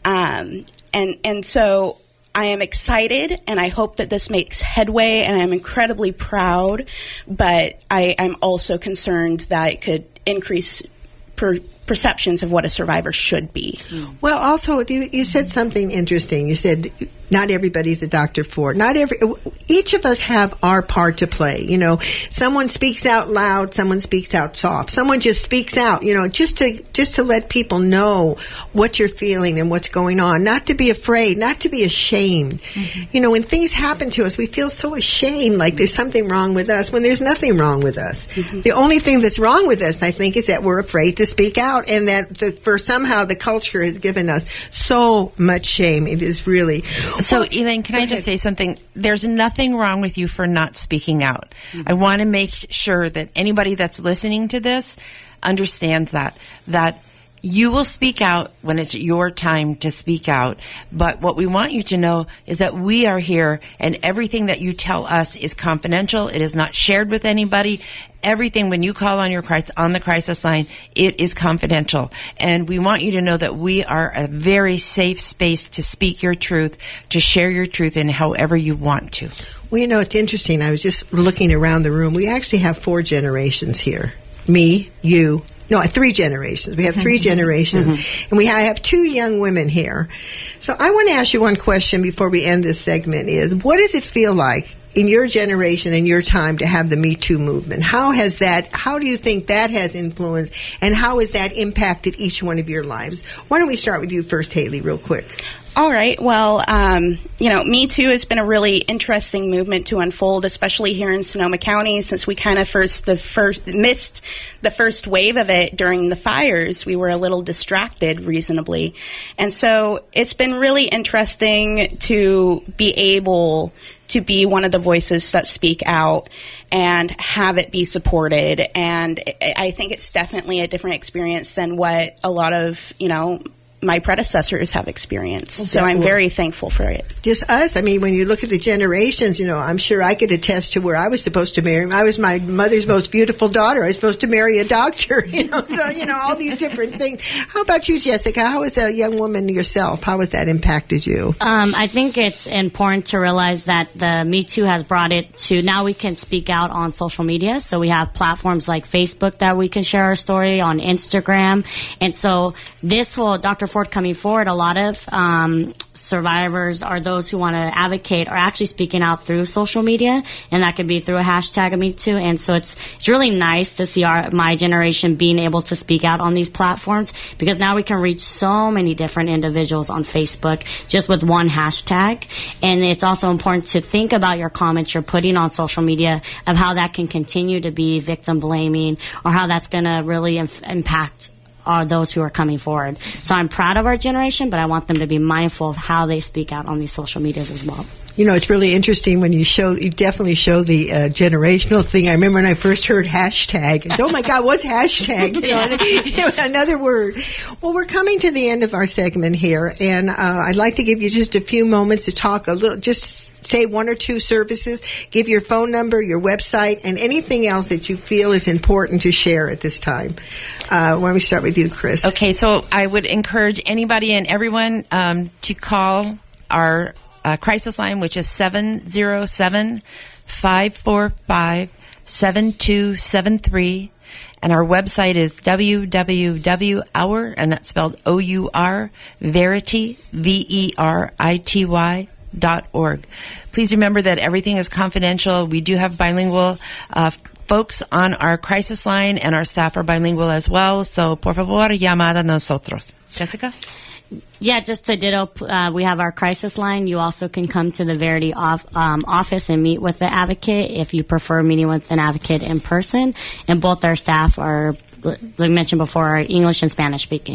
Um, and and so I am excited, and I hope that this makes headway, and I'm incredibly proud, but I, I'm also concerned that it could increase per, perceptions of what a survivor should be. Well, also, you, you said something interesting. You said not everybody's a Doctor Ford. Not every. Each of us have our part to play. You know, someone speaks out loud, someone speaks out soft, someone just speaks out. You know, just to just to let people know what you're feeling and what's going on. Not to be afraid, not to be ashamed. Mm-hmm. You know, when things happen to us, we feel so ashamed, like there's something wrong with us when there's nothing wrong with us. Mm-hmm. The only thing that's wrong with us, I think, is that we're afraid to speak out, and that the, for somehow the culture has given us so much shame. It is really. So, well, Elaine, can I just say something? There's nothing wrong with you for not speaking out. Mm-hmm. I want to make sure that anybody that's listening to this understands that, that you will speak out when it's your time to speak out. But what we want you to know is that we are here, and everything that you tell us is confidential. It is not shared with anybody. Everything, when you call on your crisis, on the crisis line, it is confidential. And we want you to know that we are a very safe space to speak your truth, to share your truth in however you want to. Well, you know, it's interesting. I was just looking around the room. We actually have four generations here. Me, you, no, three generations. We have three mm-hmm. generations. Mm-hmm. And we ha- have two young women here. So I want to ask you one question before we end this segment is, what does it feel like in your generation and your time to have the Me Too movement? How has that, how do you think that has influenced, and how has that impacted each one of your lives? Why don't we start with you first, Haley, real quick? All right. Well, um, you know, Me Too has been a really interesting movement to unfold, especially here in Sonoma County, since we kind of first the first missed the first wave of it during the fires. We were a little distracted, reasonably, and so it's been really interesting to be able to be one of the voices that speak out and have it be supported. And I think it's definitely a different experience than what a lot of, you know, my predecessors have experienced. Okay. So I'm very thankful for it. Just us. I mean, when you look at the generations, you know, I'm sure I could attest to where I was supposed to marry. I was my mother's most beautiful daughter. I was supposed to marry a doctor, you know, so, you know, all these different things. How about you, Jessica? How has a young woman yourself, how has that impacted you? Um, I think it's important to realize that the Me Too has brought it to, now we can speak out on social media. So we have platforms like Facebook that we can share our story on, Instagram. And so this whole Doctor Ford coming forward, a lot of um, survivors are those who want to advocate are actually speaking out through social media, and that could be through a hashtag of Me Too. And so it's it's really nice to see our my generation being able to speak out on these platforms, because now we can reach so many different individuals on Facebook just with one hashtag. And it's also important to think about your comments you're putting on social media, of how that can continue to be victim blaming, or how that's going to really inf- impact are those who are coming forward. So I'm proud of our generation, but I want them to be mindful of how they speak out on these social medias as well. You know, it's really interesting when you show, you definitely show the uh, generational thing. I remember when I first heard hashtag. It's, oh my God, what's hashtag? You know, you know, another word. Well, we're coming to the end of our segment here, and uh, I'd like to give you just a few moments to talk a little, just say one or two services, give your phone number, your website, and anything else that you feel is important to share at this time. Uh, why don't we start with you, Chris? Okay, so I would encourage anybody and everyone um, to call our uh, crisis line, which is seven zero seven, five four five, seven two seven three. And our website is w w w dot our, and that's spelled O U R, Verity, V E R I T Y, dot org. Please remember that everything is confidential. We do have bilingual uh, folks on our crisis line, and our staff are bilingual as well. So, por favor, llamad a nosotros. Jessica? Yeah, just to ditto, uh, we have our crisis line. You also can come to the Verity off, um, office and meet with the advocate if you prefer meeting with an advocate in person. And both our staff are, like I mentioned before, are English and Spanish speaking.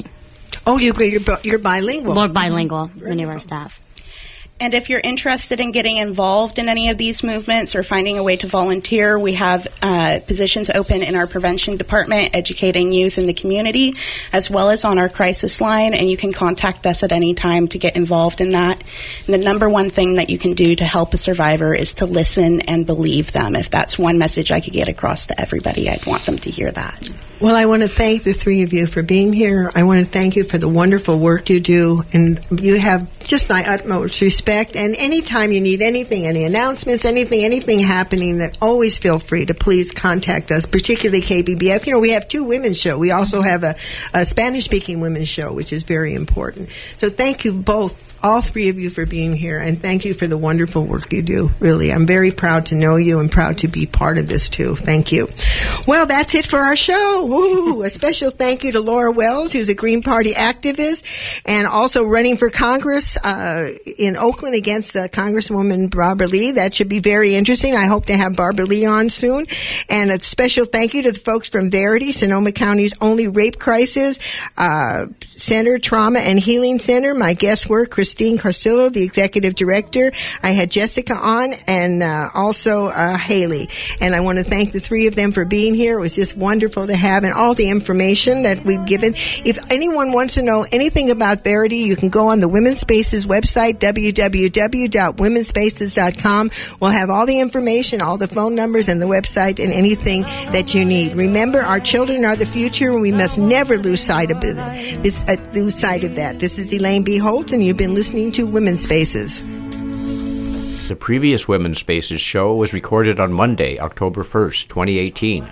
Oh, you, you're, bi- you're bilingual. More bilingual, many of our staff. And if you're interested in getting involved in any of these movements or finding a way to volunteer, we have uh, positions open in our prevention department, educating youth in the community, as well as on our crisis line, and you can contact us at any time to get involved in that. And the number one thing that you can do to help a survivor is to listen and believe them. If that's one message I could get across to everybody, I'd want them to hear that. Well, I want to thank the three of you for being here. I want to thank you for the wonderful work you do, and you have just my utmost respect. And anytime you need anything, any announcements, anything, anything happening, that always feel free to please contact us, particularly K B B F. You know, we have two women's shows. We also have a, a Spanish-speaking women's show, which is very important. So thank you both, all three of you, for being here, and thank you for the wonderful work you do. Really, I'm very proud to know you and proud to be part of this, too. Thank you. Well, that's it for our show. Woo! A special thank you to Laura Wells, who's a Green Party activist and also running for Congress uh, in Oakland against uh, Congresswoman Barbara Lee. That should be very interesting. I hope to have Barbara Lee on soon. And a special thank you to the folks from Verity, Sonoma County's only rape crisis uh, center, trauma and healing center. My guests were Christine Carcillo, the executive director. I had Jessica on, and uh, also uh, Haley. And I want to thank the three of them for being here. It was just wonderful to have, and all the information that we've given. If anyone wants to know anything about Verity, you can go on the Women's Spaces website, w w w dot women's spaces dot com. We'll have all the information, all the phone numbers, and the website, and anything that you need. Remember, our children are the future, and we must never lose sight of this. Uh, lose sight of that. This is Elaine B. Holt, and you've been listening to Women's Spaces. The previous Women's Spaces show was recorded on Monday, October first, twenty eighteen.